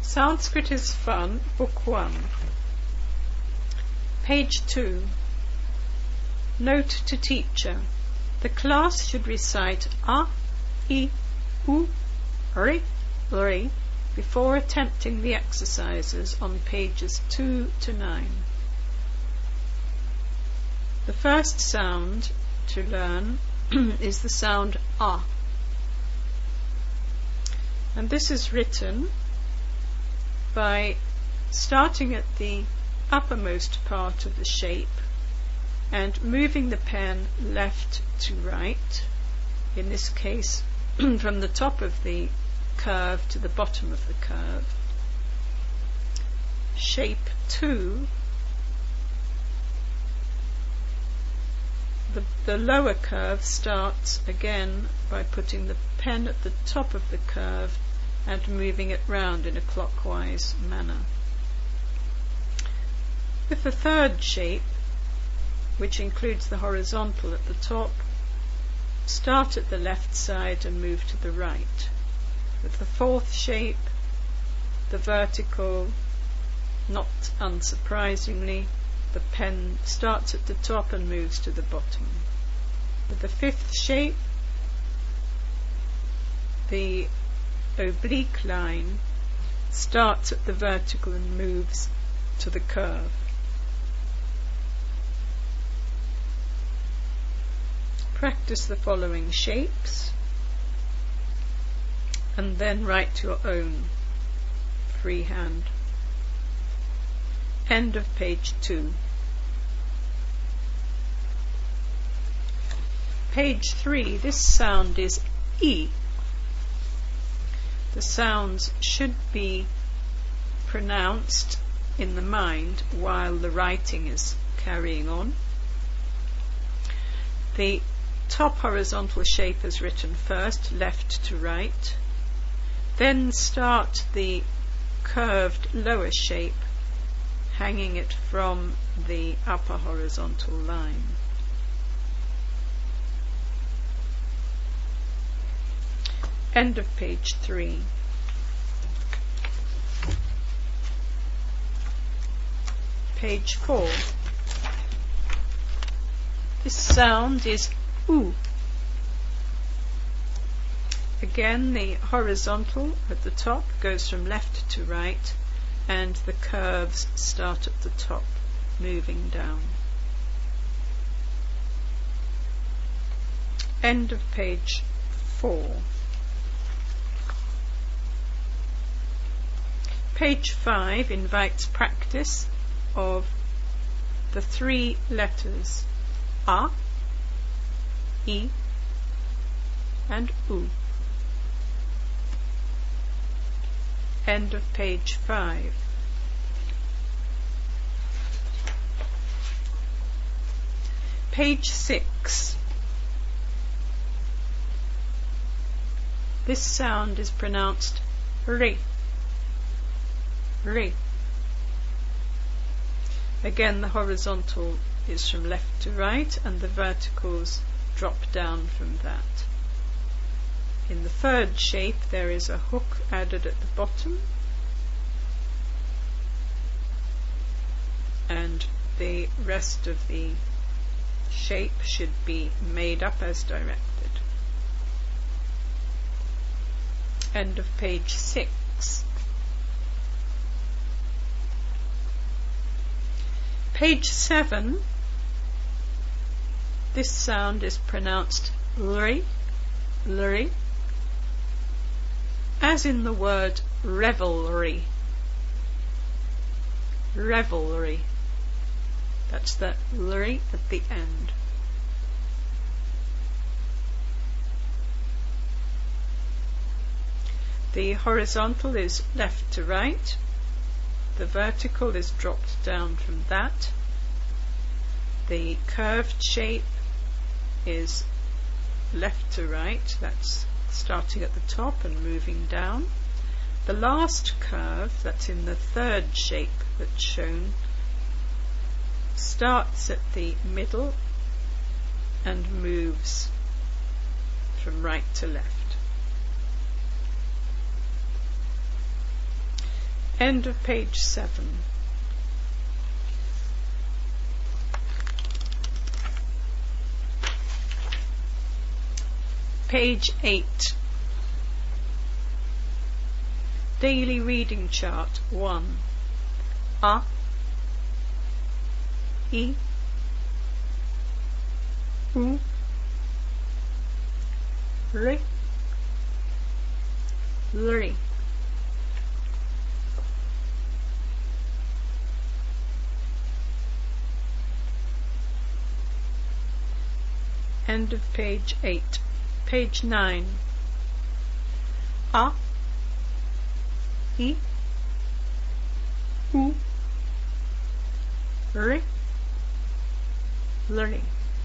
Sanskrit is Fun, Book 1. Page 2. Note to teacher. The class should recite A, I, U, Ri, Ri before attempting the exercises on pages 2 to 9. The first sound to learn is the sound A. And this is written by starting at the uppermost part of the shape and moving the pen left to right, in this case from the top of the curve to the bottom of the curve. Shape 2, the lower curve starts again by putting the pen at the top of the curve and moving it round in a clockwise manner. With the third shape, which includes the horizontal at the top, start at the left side and move to the right. With the fourth shape, the vertical, not unsurprisingly, the pen starts at the top and moves to the bottom. With the fifth shape, the oblique line starts at the vertical and moves to the curve. Practice the following shapes and then write your own freehand. End of page 2. Page 3. This sound is E. The sounds should be pronounced in the mind while the writing is carrying on. The top horizontal shape is written first, left to right. Then start the curved lower shape, hanging it from the upper horizontal line. End of page 3. Page 4. This sound is U. Again, the horizontal at the top goes from left to right, and the curves start at the top, moving down. End of page 4. Page 5 invites practice of the 3 letters A, I, and U. End of page 5. Page 6. This sound is pronounced Ri. Ri. Again, the horizontal is from left to right and the verticals drop down from that. In the third shape there is a hook added at the bottom, and the rest of the shape should be made up as directed. End of page 6. Page 7. This sound is pronounced Lri, Lri, as in the word revelry. Revelry. That's the Lri at the end. The horizontal is left to right. The vertical is dropped down from that. The curved shape is left to right. That's starting at the top and moving down. The last curve, that's in the third shape that's shown, starts at the middle and moves from right to left. End of page 7. Page 8. Daily reading chart 1. A, I, U, R, Lri. End of page 8. Page 9. A, I, U, R, Lri.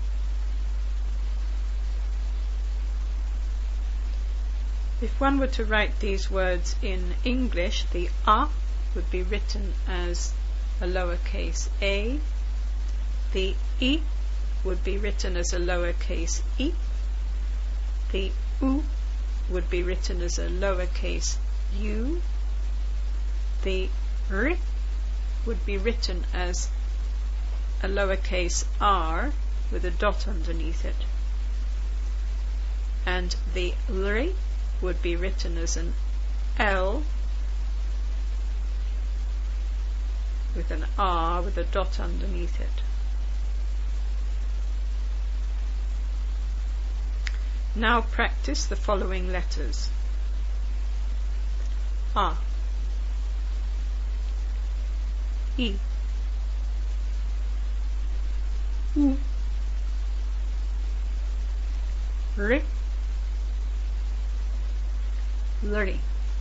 If one were to write these words in English, the A would be written as a lowercase a, the I would be written as a lowercase I, the U would be written as a lowercase u, the R would be written as a lowercase r with a dot underneath it, and the Lri would be written as an L with an R with a dot underneath it. Now practice the following letters. A, I, U, R, Lri.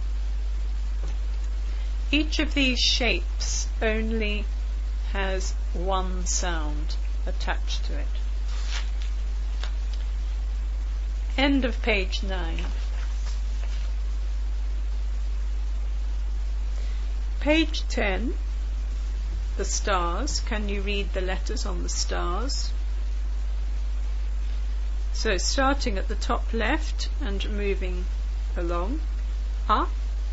Each of these shapes only has one sound attached to it. End of page 9. Page 10. The stars. Can you read the letters on the stars? So starting at the top left and moving along. A,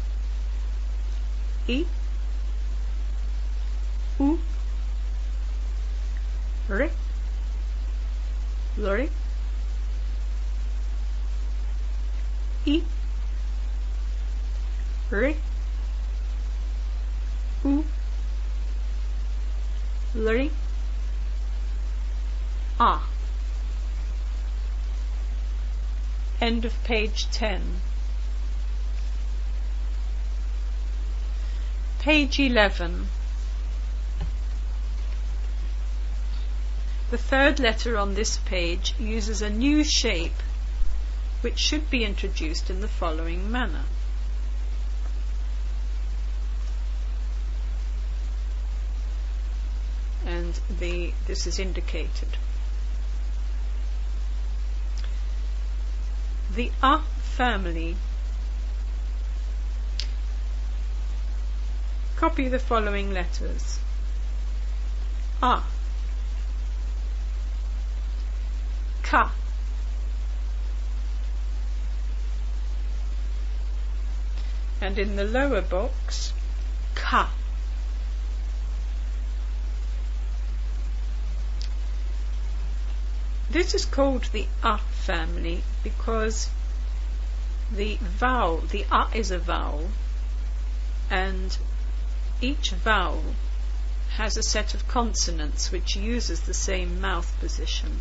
I, U, R, Lri, I, R, U, Lri, A. End of page 10. Page 11. The third letter on this page uses a new shape which should be introduced in the following manner. And this is indicated. The A family. Copy the following letters. A, Ka, and in the lower box, Ka. This is called the A family because the vowel, the A is a vowel, and each vowel has a set of consonants which uses the same mouth position.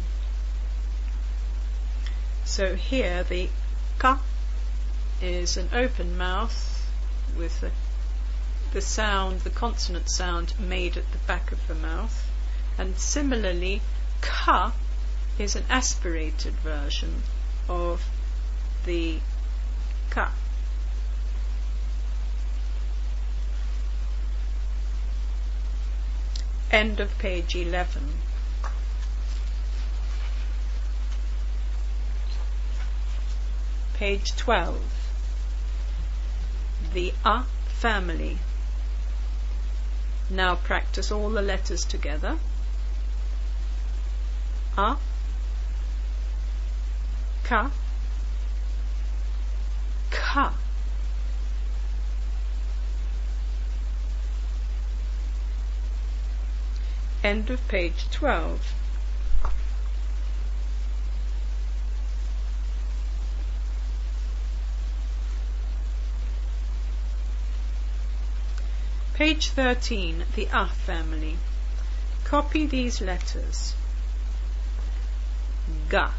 So here the Ka is an open mouth with the sound, the consonant sound made at the back of the mouth, and similarly Ka is an aspirated version of the Ka. End of page 11. Page 12. The A family. Now practice all the letters together. A, Ka, Ka, End of page 12. Page 13, the A family. Copy these letters. Ga,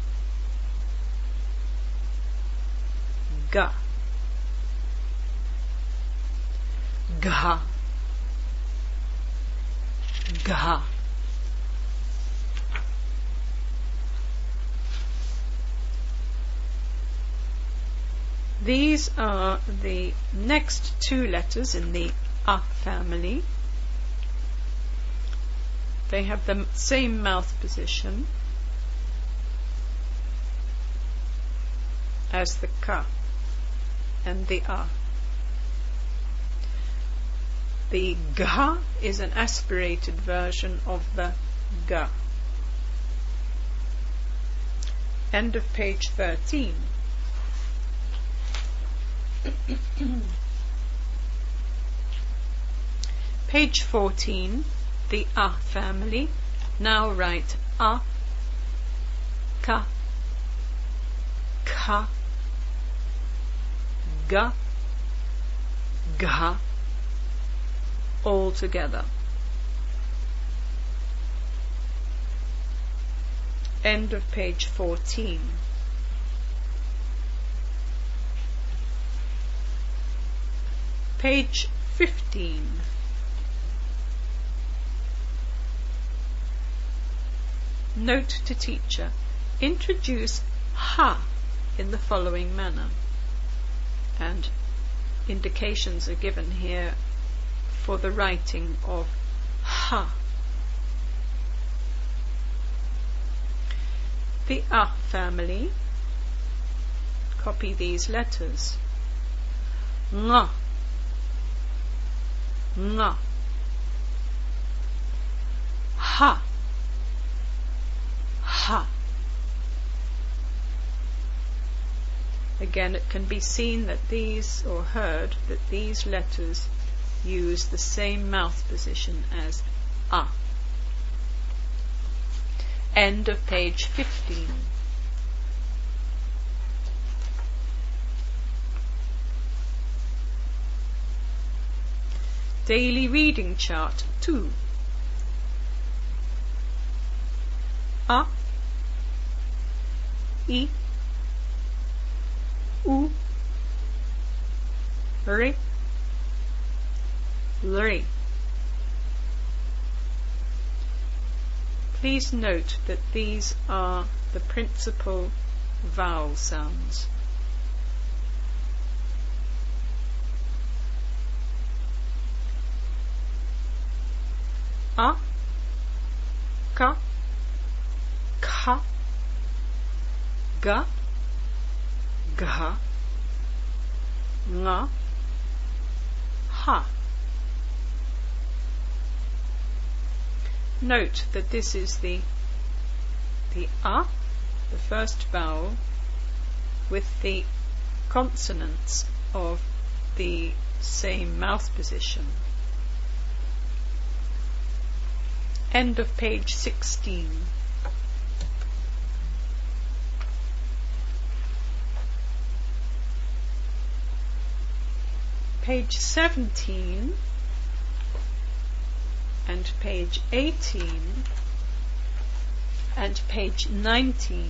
ga, gha, gha. These are the next two letters in the A family. They have the same mouth position as the Ka and the A. The Gha is an aspirated version of the Ga. End of page 13. Page 14, the A family. Now write A, Ka, Kha, Ga, Gha, all together. End of page 14. Page 15. Note to teacher. Introduce ha in the following manner. And indications are given here for the writing of ha. The A family. Copy these letters. Nga, nga, ha, ha. Again, it can be seen that these, or heard, that these letters use the same mouth position as A. End of page 15. Daily reading chart 2. A, I, U, Re, Re. Please note that these are the principal vowel sounds. A, Ka, Kha, Ga, Gha, Nga, Ha. Note that this is the A, the first vowel, with the consonants of the same mouth position. End of page 16. Page 17 and page 18 and page 19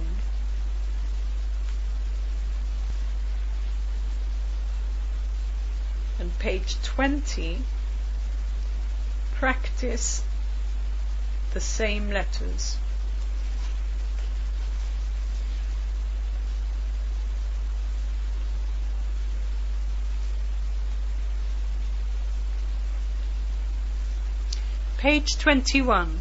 and page 20 practice the same letters. Page 21.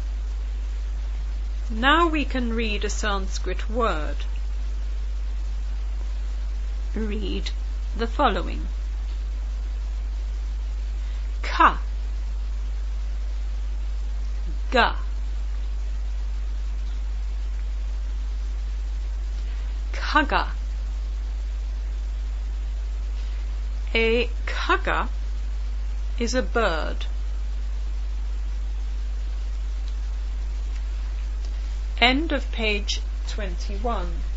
Now we can read a Sanskrit word. Read the following. Ka, Ga, Khaga. A khaga is a bird. End of page 21.